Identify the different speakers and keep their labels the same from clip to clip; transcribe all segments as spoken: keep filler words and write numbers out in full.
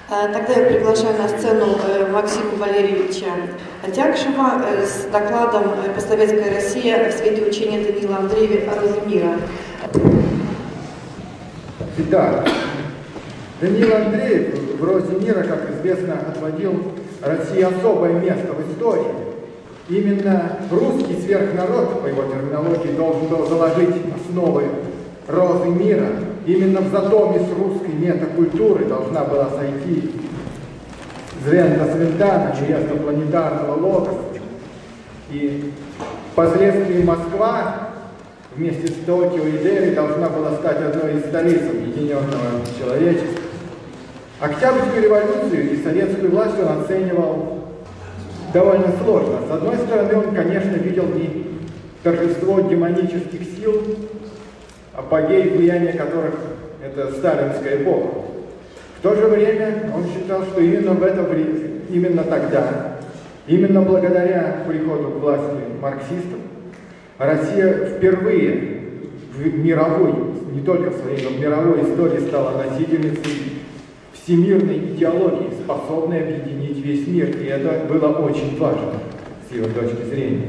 Speaker 1: Тогда я приглашаю на сцену Максима Валерьевича Тякшева с докладом «Постсоветская Россия в свете учения Даниила Андреева о розе мира».
Speaker 2: Итак, Даниил Андреев в «Розе мира», как известно, отводил России особое место в истории. Именно русский сверхнарод, по его терминологии, должен был заложить основы розы мира. Именно в затоме с русской метакультуры должна была сойти Звента Свентана, невеста планетарного логоса. И впоследствии Москва вместе с Токио и Дели должна была стать одной из столиц объединенного человечества. Октябрьскую революцию и советскую власть он оценивал довольно сложно. С одной стороны, он, конечно, видел в ней торжество демонических сил, апогей влияния которых это сталинская эпоха. В то же время он считал, что именно в это время, именно тогда, именно благодаря приходу к власти марксистов, Россия впервые в мировой, не только в своей, но в мировой истории стала носительницей всемирной идеологии, способной объединить весь мир. И это было очень важно с его точки зрения.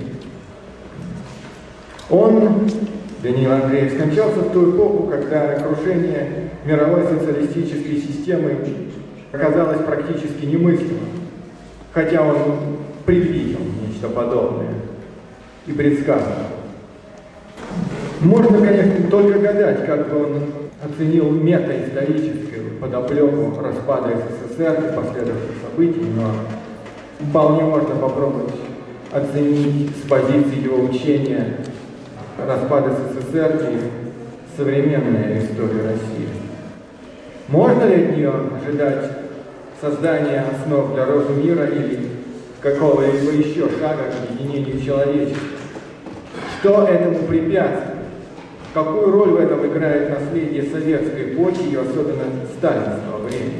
Speaker 2: Он, Даниил Андреев, скончался в ту эпоху, когда крушение мировой социалистической системы оказалось практически немыслимым, хотя он предвидел нечто подобное и предсказывал. Можно, конечно, только гадать, как бы он оценил метаисторическую подоплеку распада СССР и последующих событий, но вполне можно попробовать оценить с позиции его учения распад СССР и современная история России. Можно ли от нее ожидать создания основ для розы мира или какого-либо еще шага к объединению человечества? Что этому препятствует? Какую роль в этом играет наследие советской эпохи и особенно сталинского времени?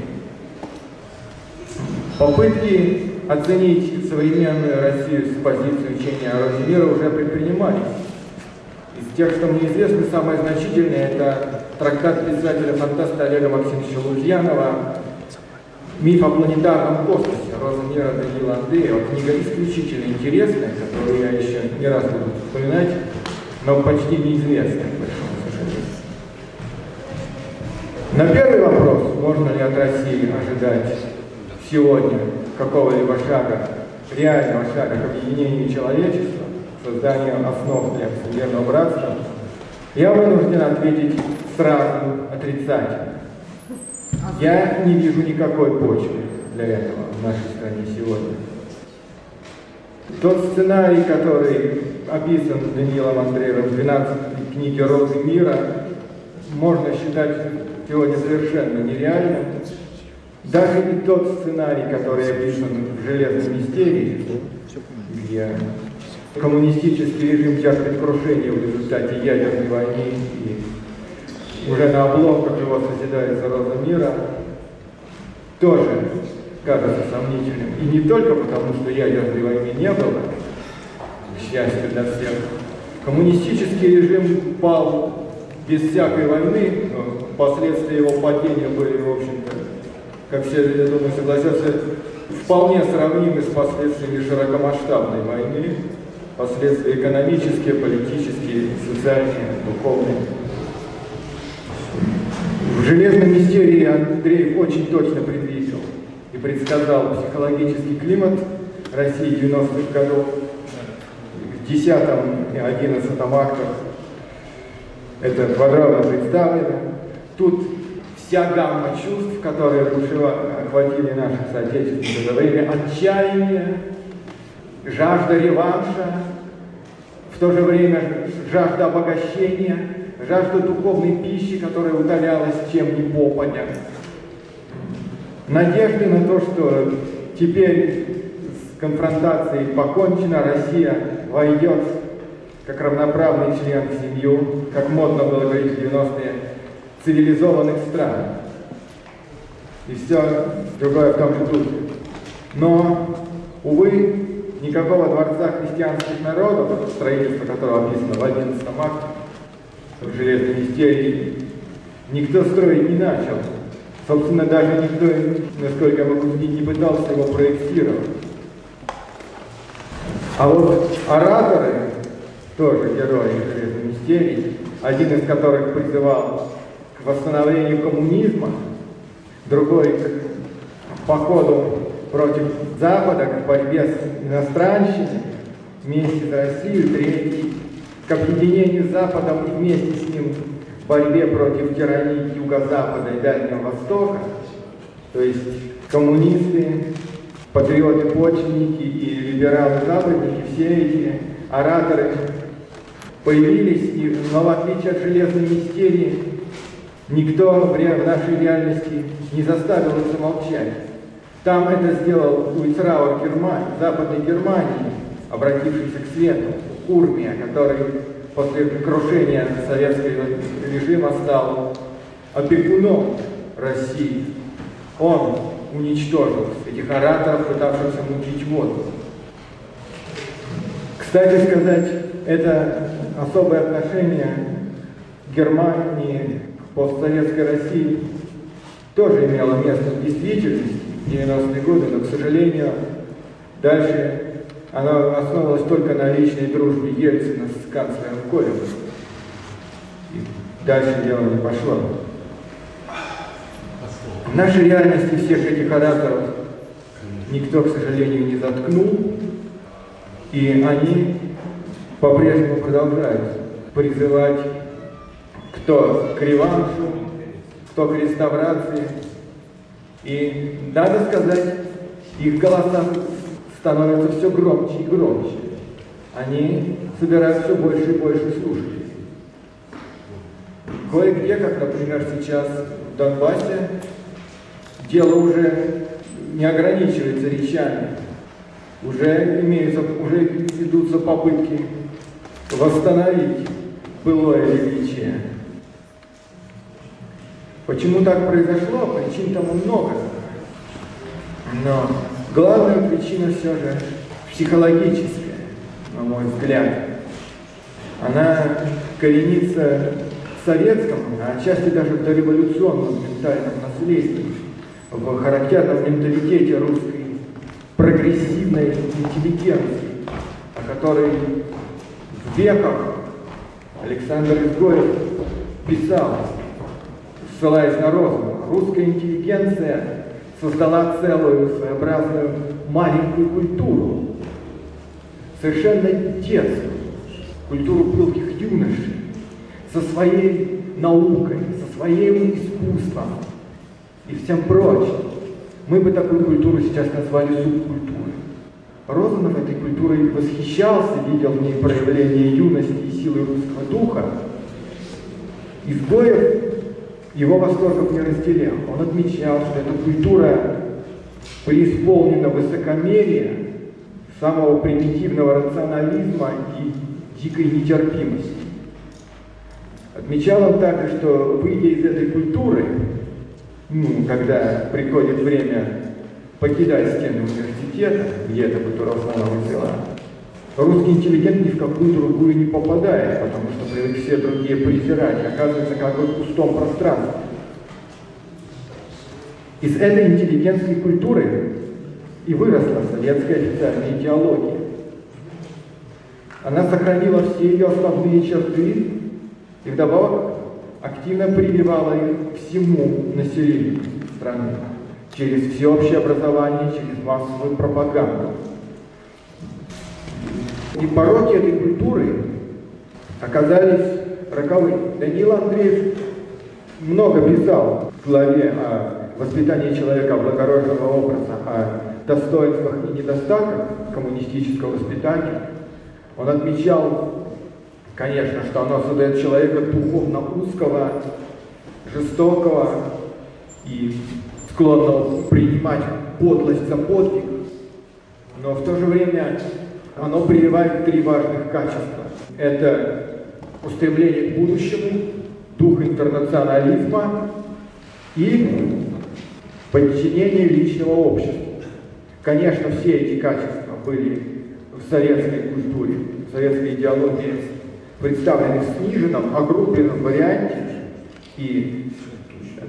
Speaker 2: Попытки оценить современную Россию с позиции учения о розе мира уже предпринимались. Из тех, что мне известно, самое значительное – это трактат писателя-фантаста Олега Максимовича Лукьянова «Миф о планетарном космосе. Роза мира» Даниила Андреева. Книга исключительно интересная, которую я еще не раз буду вспоминать, но почти неизвестная, к большому сожалению. На первый вопрос, можно ли от России ожидать сегодня какого-либо шага, реального шага к объединению человечества, созданию основ для всемирного братства, я вынужден ответить сразу отрицательно. Я не вижу никакой почвы для этого в нашей стране сегодня. Тот сценарий, который описан Даниилом Андреевым в двенадцатой книге «Розы мира», можно считать сегодня совершенно нереальным. Даже и тот сценарий, который описан в «Железной мистерии», где коммунистический режим терпит крушение в результате ядерной войны, и уже на обломках его созидается роза мира, тоже кажется сомнительным. И не только потому, что ядерной войны не было, к счастью для всех. Коммунистический режим пал без всякой войны, но последствия его падения были, в общем-то, как все, я думаю, согласятся, вполне сравнимы с последствиями широкомасштабной войны, последствия экономические, политические, социальные, духовные. В «Железной мистерии» Андреев очень точно предвидел и предсказал психологический климат России девяностых годов. В десятом и одиннадцатом актах это подробно представлено. Тут вся гамма чувств, которые охватили наших соотечественников за время: отчаяния, жажда реванша, в то же время жажда обогащения, жажда духовной пищи, которая утолялась чем ни попадя. Надежды на то, что теперь с конфронтацией покончено, Россия войдет как равноправный член в семью, как модно было говорить в девяностые, цивилизованных стран. И все другое в том же духе. Но, увы, никакого дворца христианских народов, строительство которого описано в одиннадцатом акте, в «Железной мистерии», никто строить не начал. Собственно, даже никто, насколько я могу судить, не пытался его проектировать. А вот ораторы, тоже герои «Железной мистерии», один из которых призывал к восстановлению коммунизма, другой к походу против Запада, к борьбе с иностранщиной, вместе с Россией, третий к объединению с Западом и вместе с ним в борьбе против тирании Юго-Запада и Дальнего Востока, то есть коммунисты, патриоты-почвенники и либералы-западники, все эти ораторы появились, и, но в отличие от «Железной мистерии», никто в нашей реальности не заставил их замолчать. Там это сделал Уицрауэр в Западной Германии, обратившийся к свету, Урмия, который после крушения советского режима стал опекуном России. Он уничтожил этих ораторов, пытавшихся мучить воду. Кстати сказать, это особое отношение Германии к постсоветской России тоже имело место в действительности в девяностые годы, но, к сожалению, дальше оно основывалось только на личной дружбе Ельцина с канцлером Колем. И дальше дело не пошло. В нашей реальности всех этих ораторов никто, к сожалению, не заткнул, и они по-прежнему продолжают призывать кто к реваншу, кто к реставрации. И, надо сказать, их голоса становятся все громче и громче. Они собирают все больше и больше слушателей. Кое-где, как, например, сейчас в Донбассе, дело уже не ограничивается речами. Уже имеются, уже ведутся попытки восстановить былое величие. Почему так произошло? Причин тому много. Но главная причина все же психологическая, на мой взгляд. Она коренится в советском, а отчасти даже в дореволюционном ментальном наследии, в характерном менталитете русской прогрессивной интеллигенции, о которой в веках Александр Изгоев писал, ссылаясь на Розанова. Русская интеллигенция создала целую своеобразную маленькую культуру, совершенно детскую, культуру пылких юношей, со своей наукой, со своим искусством и всем прочим. Мы бы такую культуру сейчас назвали субкультурой. Розанов этой культурой восхищался, видел в ней проявление юности и силы русского духа. Изгоев его восторгов не разделял. Он отмечал, что эта культура преисполнена высокомерия, самого примитивного рационализма и дикой нетерпимости. Отмечал он также, что, выйдя из этой культуры, ну, когда приходит время покидать стены университета, где эта культура в основном и взяла, русский интеллигент ни в какую другую не попадает, потому что привык все другие презирать, оказывается как бы в пустом пространстве. Из этой интеллигентской культуры и выросла советская официальная идеология. Она сохранила все ее основные черты и вдобавок активно прививала их всему населению страны через всеобщее образование, через массовую пропаганду. И пороки этой культуры оказались роковыми. Даниил Андреев много писал в главе о воспитании человека благородного образа, о достоинствах и недостатках коммунистического воспитания. Он отмечал, конечно, что оно создает человека духовно узкого, жестокого и склонного принимать подлость за подвиг, но в то же время оно прививает три важных качества. Это устремление к будущему, дух интернационализма и подчинение личного общества. Конечно, все эти качества были в советской культуре, в советской идеологии представлены в сниженном, огрубленном варианте, и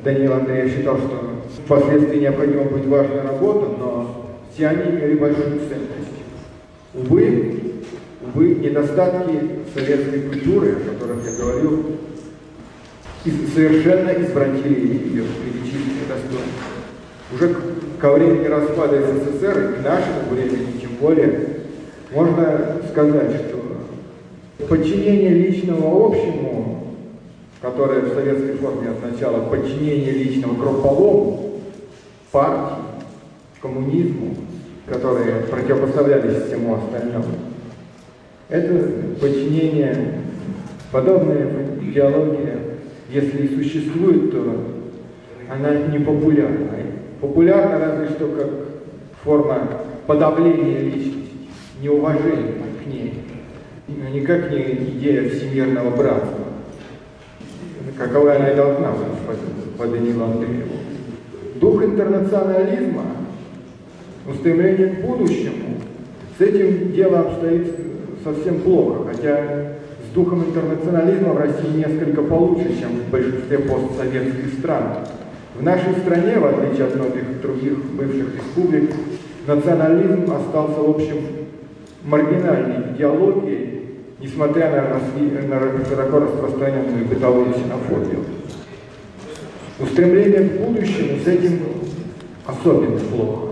Speaker 2: Даниил Андреев считал, что впоследствии необходима будет важная работа, но все они имели большую ценность. Увы, увы, недостатки советской культуры, о которых я говорил, совершенно извратили ее величественные достоинства. Уже ко времени распада СССР и к нашему времени, тем более, можно сказать, что подчинение личного общему, которое в советской форме означало подчинение личного групповому, партии, коммунизму, которые противопоставлялись всему остальному, это подчинение, подобная идеология, если и существует, то она не популярна. Популярна разве что как форма подавления личности, неуважения к ней, но никак не идея всемирного братства, каковой она и должна быть по Даниилу Андрееву. Дух интернационализма, устремление к будущему, с этим дело обстоит совсем плохо, хотя с духом интернационализма в России несколько получше, чем в большинстве постсоветских стран. В нашей стране, в отличие от многих других бывших республик, национализм остался, в общем, маргинальной идеологией, несмотря на, расви... на широко распространенную бытовую ксенофобию. Устремление к будущему с этим особенно плохо.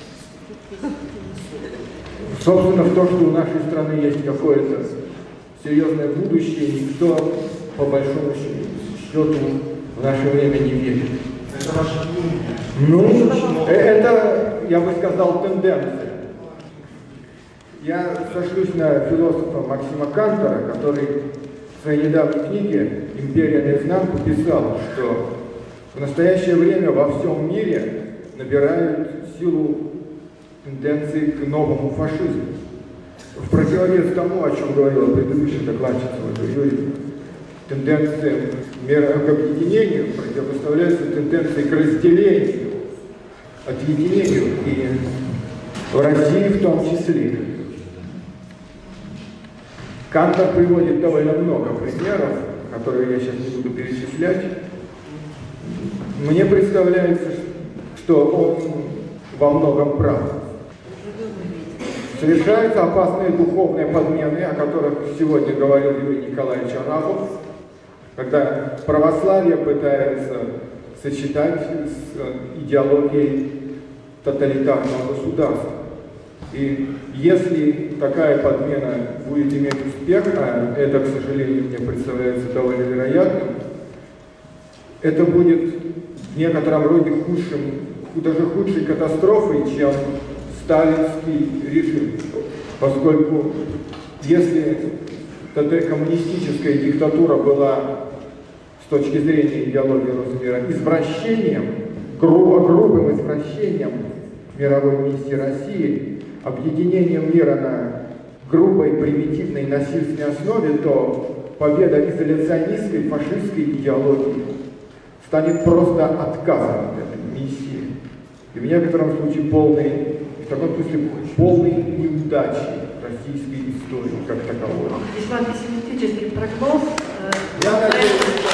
Speaker 2: Собственно, в то, что у нашей страны есть какое-то серьезное будущее, никто, по большому счету, в наше время не верит.
Speaker 3: Это ваше
Speaker 2: мнение? Ну, это, я бы сказал, тенденция. Я сошлюсь на философа Максима Кантора, который в своей недавней книге «Империя наизнанку» писал, что в настоящее время во всем мире набирают силу тенденции к новому фашизму. В противовес тому, о чем говорила предыдущая докладчица, Юрий, тенденция к объединению противопоставляется тенденции к разделению, отъединению, и в России в том числе. Кантор приводит довольно много примеров, которые я сейчас не буду перечислять. Мне представляется, что он во многом прав. Совершаются опасные духовные подмены, о которых сегодня говорил Юрий Николаевич Арапов, когда православие пытается сочетать с идеологией тоталитарного государства. И если такая подмена будет иметь успех, а это, к сожалению, мне представляется довольно вероятным, это будет в некотором роде худшим, даже худшей катастрофой, чем сталинский режим, поскольку если коммунистическая диктатура была с точки зрения идеологии Росмира извращением, грубо, грубым извращением мировой миссии России, объединением мира на грубой, примитивной, насильственной основе, то победа изоляционистской, фашистской идеологии станет просто отказом от этой миссии. И в некотором случае полной, в таком смысле полной неудачи российской истории как таковой.
Speaker 4: Весьма пессимистический прогноз.
Speaker 2: Я надеюсь,